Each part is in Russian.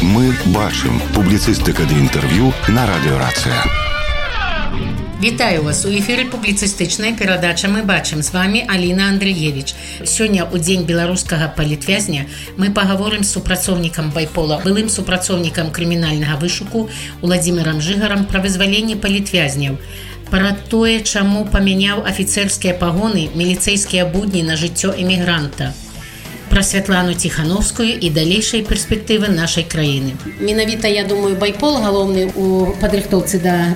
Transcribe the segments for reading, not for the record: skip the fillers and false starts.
Мы бачым. Публіцыстыка ды інтэрв'ю на радыёрацыя. Вітаю вас у эфіры публіцыстычная перадача «Мы бачым». З вами Аліна Андрыевіч. Сёння ў дзень беларускага палітвязня мы пагаворым з супрацоўнікам Байпола, былым супрацоўнікам крымінальнага вышуку Уладзімірам Жыгарам пра вызваленне палітвязняў, пра тое, чаму памяняў афіцэрскія пагоны міліцэйскія будні на жыццё эмігранта, пра Святлану Ціхановскую і далейшыя перспектывы нашай краіны. Менавіта, я думаю, Байпол галоўны у падрыхтоўцы да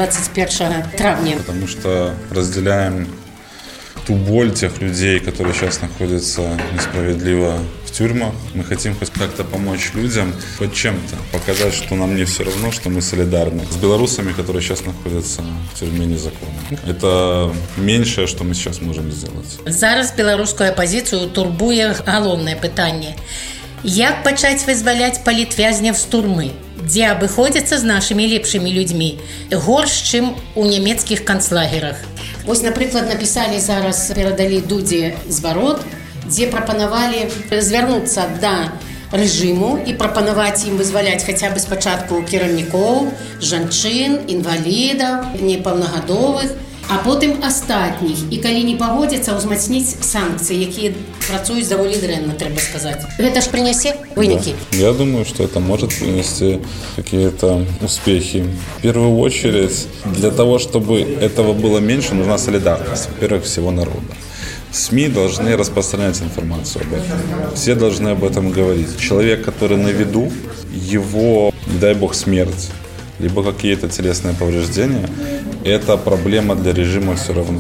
21 травня. Потому что разделяем ту боль тех людей, которые сейчас находятся несправедливо в тюрьмах. Мы хотим хоть как-то помочь людям, хоть чем-то, показать, что нам не все равно, что мы солидарны с белорусами, которые сейчас находятся в тюрьме незаконно. Это меньшее, что мы сейчас можем сделать. Зараз беларускую апозіцыю турбуе галоўнае пытанне. Як пачаць вызваляць палітвязняў з турмы, дзе абыходзяцца з нашымі лепшымі людзьмі, горш, чым у нямецкіх канцлагерах. Вось, напрыклад, напісалі зараз, перадалі Дудзе зварот, дзе прапанавалі звярнуцца да рэжыму і прапанаваць ім вызваляць хаця бы спачатку кіраўнікоў, жанчын, інвалідаў, непаўнагадовых, а потым астатніх. І калі не пагодзяцца, узмацніць санкцыі, якія працуюць даволі дрэнна, трэба сказаць. Гэта ж прынясе вынікі? Да. Я думаю, что это может принести какие-то успехи. В первую очередь, для того, чтобы этого было меньше, нужна солидарность, во-первых, всего народа. СМИ должны распространять информацию об этом. Все должны об этом говорить. Человек, который на виду, его, не дай бог, смерть, либо какие-то телесные повреждения, это проблема для режима все равно.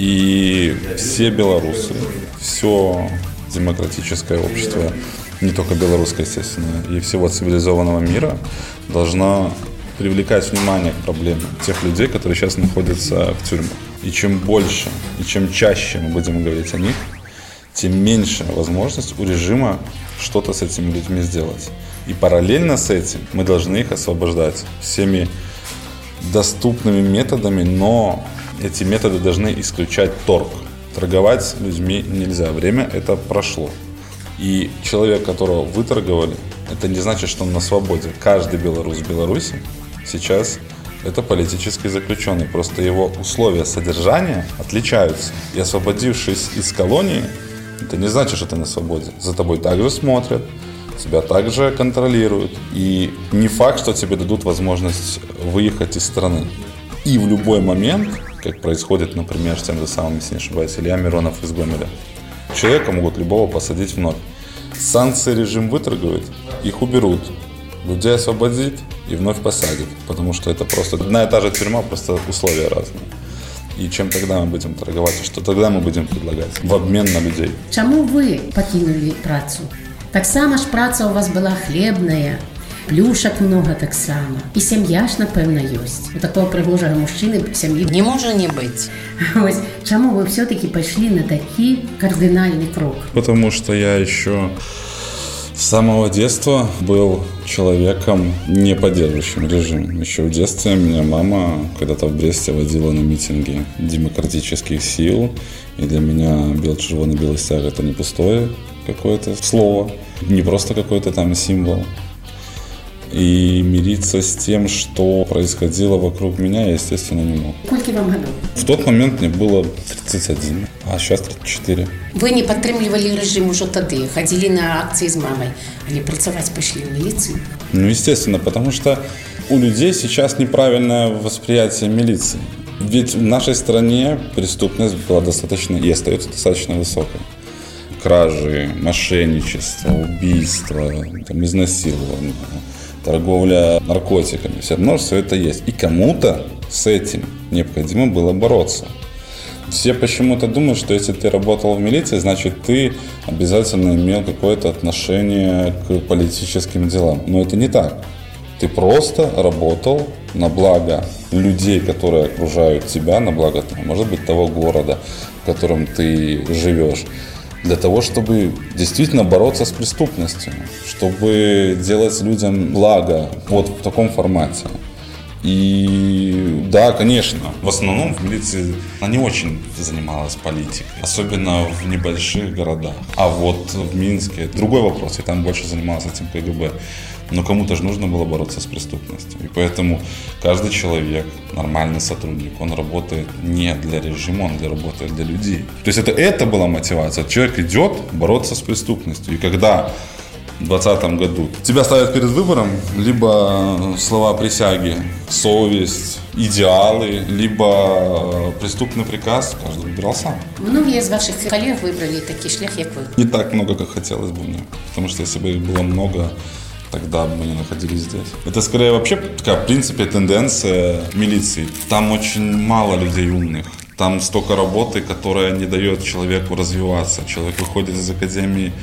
И все белорусы, все демократическое общество, не только белорусское, естественно, и всего цивилизованного мира должно привлекать внимание к проблеме тех людей, которые сейчас находятся в тюрьмах. И чем больше, и чем чаще мы будем говорить о них, тем меньше возможность у режима что-то с этими людьми сделать. И параллельно с этим мы должны их освобождать всеми доступными методами, но эти методы должны исключать торг. Торговать людьми нельзя. Время это прошло. И человек, которого выторговали, это не значит, что он на свободе. Каждый белорус в Беларуси сейчас это политический заключенный. Просто его условия содержания отличаются. И освободившись из колонии, это не значит, что ты на свободе. За тобой также смотрят, тебя также контролируют. И не факт, что тебе дадут возможность выехать из страны. И в любой момент, как происходит, например, с тем же самым, если не ошибаюсь, Илья Миронов из Гомеля, человека могут любого посадить вновь. Санкции режим выторгует, их уберут. Людей освободит и вновь посадят. Потому что это просто одна и та же тюрьма, просто условия разные. И чем тогда мы будем торговать, и что тогда мы будем предлагать в обмен на людей? Чаму вы пакінулі працу? Таксама ж праца у вас была хлебная, плюшак много таксама. І сям'я ж, напэўна, ёсць. У такого прыгожага мужчыны сям'і не можа не быць. Ось, чаму вы все-таки пошли на такі кардинальный крок? Потому что я еще с самого детства был человеком, не поддерживающим режим. Еще в детстве меня мама когда-то в Бресте водила на митинги демократических сил. И для меня бело-червоно-белый стяг — это не пустое какое-то слово, не просто какой-то там символ. И мириться с тем, что происходило вокруг меня, я, естественно, не мог. Сколько вам годов? В тот момент мне было 31, а сейчас 34. Вы не падтрымлівалі рэжым ужо тады, ходили на акции с мамой, але працаваць пошли в милицию? Ну, естественно, потому что у людей сейчас неправильное восприятие милиции. Ведь в нашей стране преступность была достаточно и остается достаточно высокой. Кражи, мошенничество, убийство, там, изнасилование, торговля наркотиками. Все равно все это есть. И кому-то с этим необходимо было бороться. Все почему-то думают, что если ты работал в милиции, значит, ты обязательно имел какое-то отношение к политическим делам. Но это не так. Ты просто работал на благо людей, которые окружают тебя, на благо, может быть, того города, в котором ты живешь. Для того, чтобы действительно бороться с преступностью, чтобы делать людям благо вот в таком формате. И да, конечно, в основном в милиции она не очень занималась политикой, особенно в небольших городах. А вот в Минске другой вопрос, и там больше занималась этим КГБ. Но кому-то же нужно было бороться с преступностью. И поэтому каждый человек, нормальный сотрудник, он работает не для режима, он работает для людей. То есть это была мотивация. Человек идет бороться с преступностью. И когда в 2020 году тебя ставят перед выбором либо слова присяги, совесть, идеалы, либо преступный приказ, каждый выбирал сам. Многие из ваших коллег выбрали такой шлях, как вы. Не так много, как хотелось бы мне. Потому что если бы их было много, тогда бы мы не находились здесь. Это скорее вообще такая, в принципе, тенденция милиции. Там очень мало людей умных. Там столько работы, которая не дает человеку развиваться. Человек выходит из академии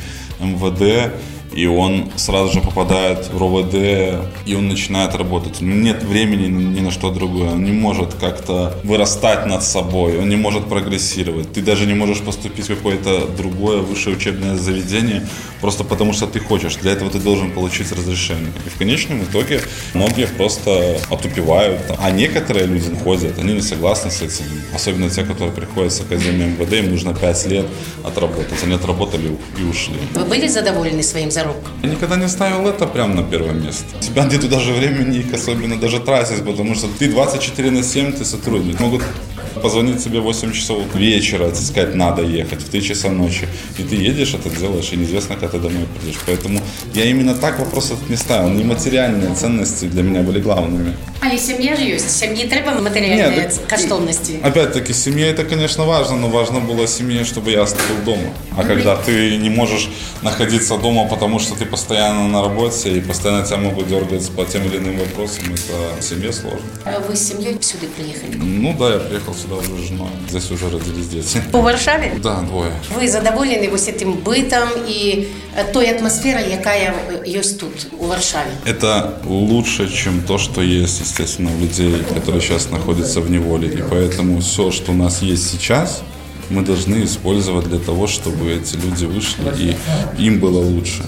МВД, и он сразу же попадает в РОВД, и он начинает работать. Нет времени ни на что другое. Он не может как-то вырастать над собой, он не может прогрессировать. Ты даже не можешь поступить в какое-то другое высшее учебное заведение, просто потому что ты хочешь. Для этого ты должен получить разрешение. И в конечном итоге многие просто отупевают. А некоторые люди ходят, они не согласны с этим. Особенно те, которые приходят с академии МВД, им нужно 5 лет отработать. Они отработали и ушли. Вы были задоволены своим заработком? Я никогда не ставил это прямо на первое место. У тебя нету даже времени их особенно даже тратить, потому что ты 24/7 ты сотрудник. Могут позвонить тебе в 8 часов вечера, сказать, надо ехать, в 3 часа ночи. И ты едешь, это делаешь, и неизвестно, когда ты домой придешь. Поэтому я именно так вопрос не ставил. Нематериальные ценности для меня были главными. А і сім'я ж є? Сім'ї треба матеріальні коштовності? Опять-таки, семья это, конечно, важно, но важно было семье, чтобы я оставил дома. А когда ты не можешь находиться дома, потому что ты постоянно на работе и постоянно тебя могут дергать по тем или иным вопросам, это семье сложно. А вы с семьей сюда приехали? Ну да, я приехал сюда уже с женой. Здесь уже родились дети. По Варшаве? Да, 2. Ви задоволені ось цим битом і той атмосферою, яка є тут, у Варшаві? Это лучше, чем то, что есть, естественно, у людей, которые сейчас находятся в неволе. И поэтому все, что у нас есть сейчас, мы должны использовать для того, чтобы эти люди вышли и им было лучше.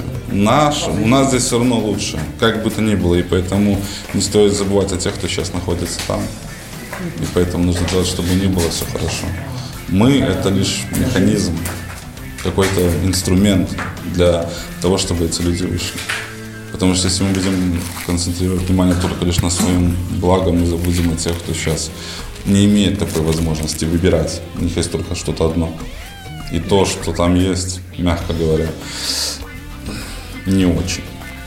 У нас здесь все равно лучше, как бы то ни было. И поэтому не стоит забывать о тех, кто сейчас находится там. И поэтому нужно делать, чтобы не было все хорошо. Мы – это лишь механизм, какой-то инструмент для того, чтобы эти люди вышли. Потому что если мы будем концентрировать внимание только лишь на своем благо, мы забудем о тех, кто сейчас не имеет такой возможности выбирать. У них есть только что-то одно. И то, что там есть, мягко говоря, не очень.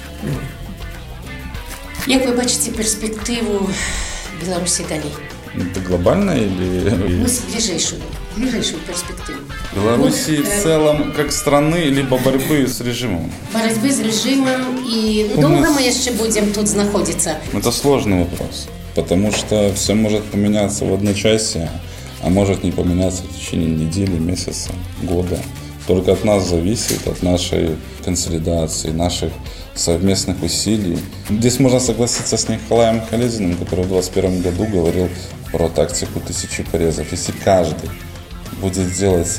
Як ви бачите перспективу Білорусі далі? Это глобально или... Ну, ближайшую перспективу. Белоруссии в целом как страны, либо борьбы с режимом? Борьбы с режимом и долго мы еще будем тут находиться? Это сложный вопрос, потому что все может поменяться в одночасье, а может не поменяться в течение недели, месяца, года. Только от нас зависит, от нашей консолидации, наших совместных усилий. Здесь можно согласиться с Николаем Халезиным, который в 2021 году говорил про тактику 1000 порезов. Если каждый будет делать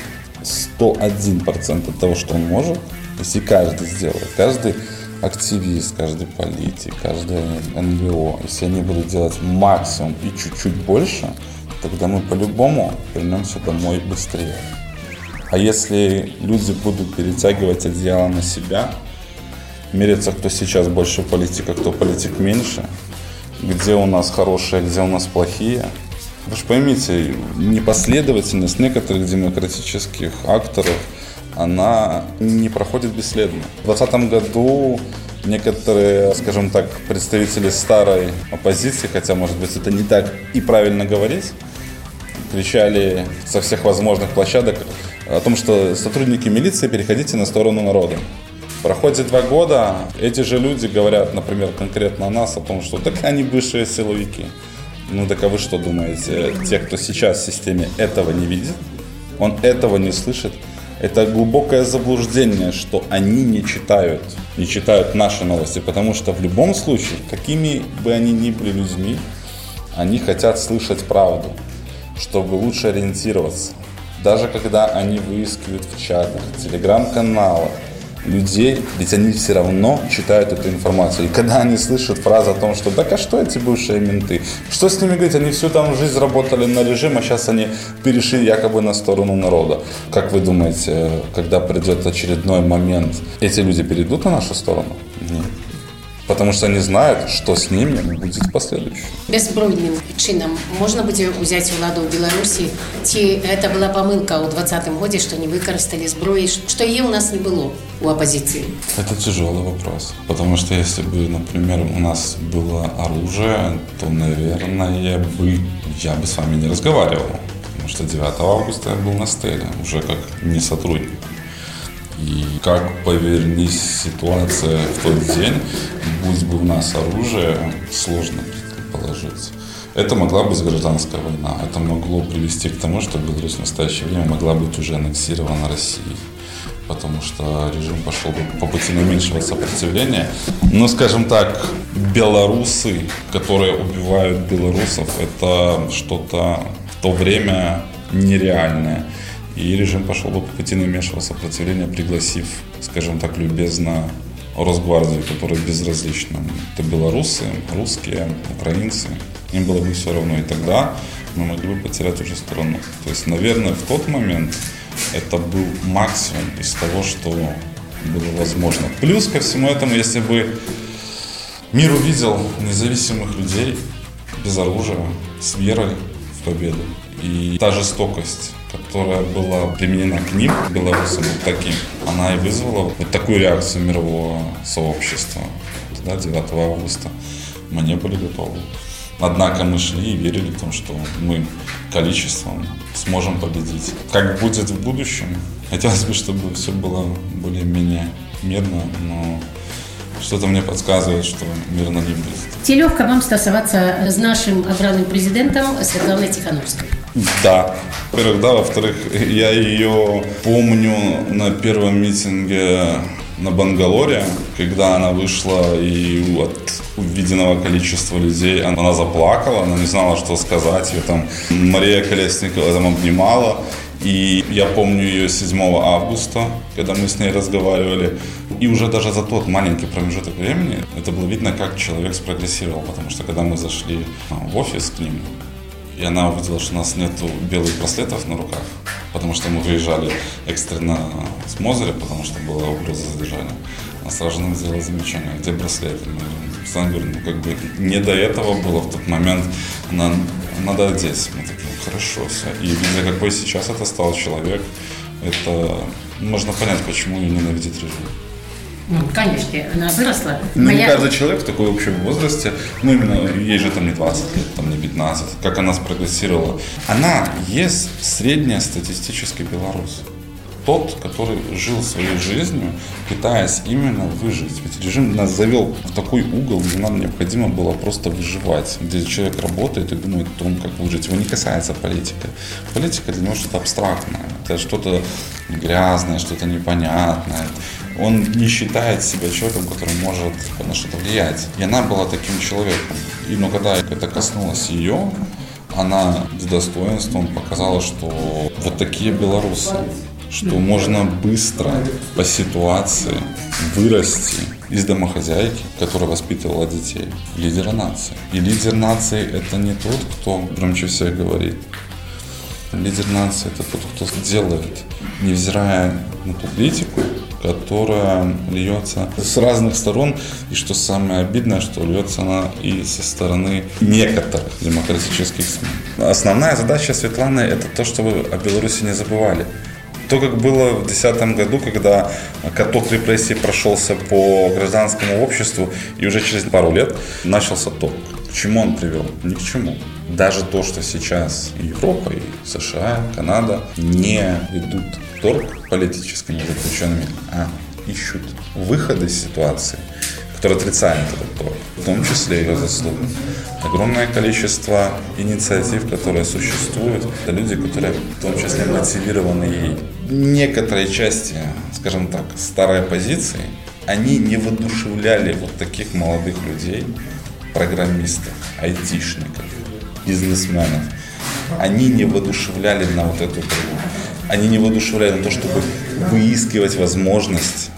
101% от того, что он может, если каждый сделает, каждый активист, каждый политик, каждый НГО, если они будут делать максимум и чуть-чуть больше, тогда мы по-любому вернемся домой быстрее. А если люди будут перетягивать одеяло на себя, мериться, кто сейчас больше политик, а кто политик меньше, где у нас хорошие, где у нас плохие. Вы же поймите, непоследовательность некоторых демократических акторов, она не проходит бесследно. В 2020 году некоторые, скажем так, представители старой оппозиции, хотя, может быть, это не так и правильно говорить, кричали со всех возможных площадок о том, что сотрудники милиции, переходите на сторону народа. Проходит 2 года, эти же люди говорят, например, конкретно о нас, о том, что так они бывшие силовики. Ну так а вы что думаете? Те, кто сейчас в системе этого не видит, он этого не слышит. Это глубокое заблуждение, что они не читают наши новости, потому что в любом случае, какими бы они ни были людьми, они хотят слышать правду, чтобы лучше ориентироваться. Даже когда они выискивают в чатах, телеграм-каналах людей, ведь они все равно читают эту информацию. И когда они слышат фразу о том, что «так а что эти бывшие менты? Что с ними говорить? Они всю там жизнь работали на режим, а сейчас они перешли якобы на сторону народа». Как вы думаете, когда придет очередной момент, эти люди перейдут на нашу сторону? Нет. Потому что они знают, что с ними будет в последующем. Беззбройным чином можно будет взять владу в Беларуси? Это была помылка в 2020 году, что не выкористали сброи, что ее у нас не было у оппозиции? Это тяжелый вопрос. Потому что если бы, например, у нас было оружие, то, наверное, я бы с вами не разговаривал. Потому что 9 августа я был на стеле, уже как не сотрудник. И как повернись ситуация в тот день, будь бы у нас оружие, сложно предположить. Это могла быть гражданская война. Это могло привести к тому, что Беларусь в настоящее время могла быть уже аннексирована Россией. Потому что режим пошел бы по пути наименьшего сопротивления. Но, скажем так, белорусы, которые убивают белорусов, это что-то в то время нереальное. И режим пошел бы по пути наименьшего сопротивления, пригласив, скажем так, любезно Росгвардию, которая безразлична. Это белорусы, русские, украинцы. Им было бы все равно. И тогда мы могли бы потерять уже страну. То есть, наверное, в тот момент это был максимум из того, что было возможно. Плюс ко всему этому, если бы мир увидел независимых людей без оружия, с верой в победу. И та жестокость, которая была применена к ним, белорусам, вот таким, она и вызвала вот такую реакцию мирового сообщества. Да, 9 августа мы не были готовы. Однако мы шли и верили в том, что мы количеством сможем победить. Как будет в будущем? Хотелось бы, чтобы все было более-менее мирно, но что-то мне подсказывает, что мирно не будет. Ці легко вам стосоваться с нашим обранным президентом Светланой Тихановской? Да. Во-первых, да. Во-вторых, я ее помню на первом митинге на Бангалоре, когда она вышла и от увиденного количества людей она заплакала, она не знала, что сказать. Ее там Мария Колесникова там обнимала. И я помню ее 7 августа, когда мы с ней разговаривали. И уже даже за тот маленький промежуток времени это было видно, как человек спрогрессировал. Потому что когда мы зашли в офис к ним, и она увидела, что у нас нету белых браслетов на руках, потому что мы выезжали экстренно с Мозыря, потому что была угроза задержания. Она сразу нам сделала замечание, где браслеты. Мы говорим, как бы не до этого было в тот момент, надо одеть. Мы такие, хорошо, все. И видя, какой сейчас это стал человек, это можно понять, почему ее ненавидит режим. Ну, конечно, она выросла. Не каждый человек в такой общем возрасте, именно ей же там не 20 лет, там не 15, как она спрогрессировала. Она есть среднестатистический белорус. Тот, который жил своей жизнью, пытаясь именно выжить. Ведь режим нас завел в такой угол, где нам необходимо было просто выживать. Где человек работает и думает о том, как выжить. Его не касается политика. Политика для него что-то абстрактное. Это что-то грязное, что-то непонятное. Он не считает себя человеком, который может на что-то влиять. И она была таким человеком. И когда это коснулось ее, она с достоинством показала, что вот такие белорусы, что можно быстро по ситуации вырасти из домохозяйки, которая воспитывала детей, лидера нации. И лидер нации – это не тот, кто громче всех говорит. Лидер нации – это тот, кто делает, невзирая на ту критику, которая льется с разных сторон. И что самое обидное, что льется она и со стороны некоторых демократических СМИ. Основная задача Светланы – это то, чтобы о Беларуси не забывали. То, как было в 2010 году, когда каток репрессий прошелся по гражданскому обществу, и уже через пару лет начался торг. К чему он привел? Ни к чему. Даже то, что сейчас Европа, и США, Канада не ведут торг политическими заключенными, а ищут выходы из ситуации, который отрицает этот торг, в том числе ее заслуги. Огромное количество инициатив, которые существуют, это люди, которые в том числе мотивированы ей. Некоторые части, скажем так, старой оппозиции, они не воодушевляли вот таких молодых людей, программистов, айтишников, бизнесменов. Они не воодушевляли на вот эту борьбу. Они не воодушевляли на то, чтобы выискивать возможность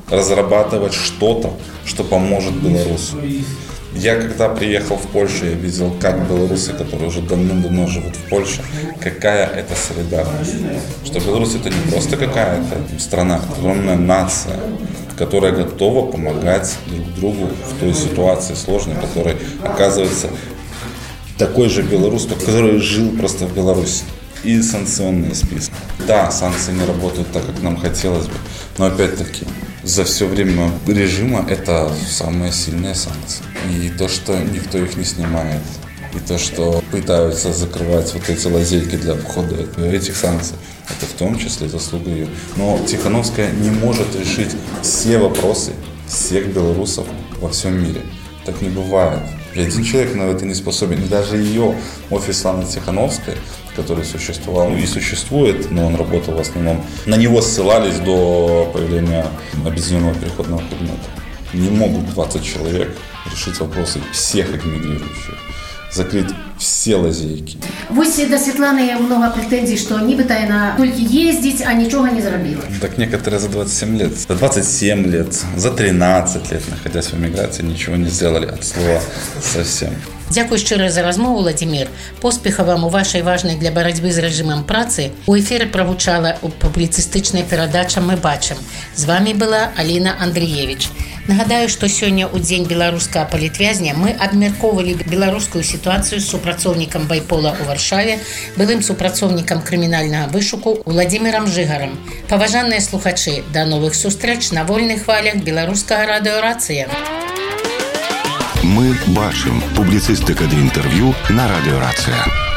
разрабатывать что-то, что поможет белорусу. Я когда приехал в Польшу, я видел, как белорусы, которые уже давным-давно живут в Польше, какая это солидарность. Что Беларусь это не просто какая-то страна, это огромная нация, которая готова помогать друг другу в той ситуации сложной, которой оказывается такой же белорус, который жил просто в Беларуси. И санкционные списки. Да, санкции не работают так, как нам хотелось бы, но опять-таки за все время режима это самые сильные санкции. И то, что никто их не снимает, и то, что пытаются закрывать вот эти лазейки для обхода этих санкций, это в том числе заслуга ее. Но Тихановская не может решить все вопросы всех белорусов во всем мире. Так не бывает. И один человек на это не способен. И даже ее офис Анны Тихановской, который существовал и существует, но он работал в основном, на него ссылались до появления объединенного переходного кабинета. Не могут 20 человек решить вопросы всех эмигрирующих, закрыть все лазейки. Вось до Светланы много претензий, что нібито яна толькі ездить, а ничего не зробила. Так некоторые за 27 лет, за 27 лет, за 13 лет, находясь в эмиграции, ничего не сделали от слова совсем. Дзякуй шчыра за размову, Владимир. Поспеха вам у вашай важнай для барацьбы з рэжымам працы. У эфіры правучала ў публіцыстычнай перадача «Мы бачым». З вами была Аліна Андрыевіч. Нагадаю, што сёння ў дзень беларускага палітвязня мы абмяркоўвалі беларускую сітуацыю з супрацоўнікам байпола ў Варшаве, былым супрацоўнікам крымінальнага вышуку Уладзімірам Жыгарам. Паважаныя слухачы, да новых сустрэч на вольных хвалях беларускага радыё «Рацыя». Мы бачым. Публіцыстыка ды інтэрв'ю на радыё «Рацыя».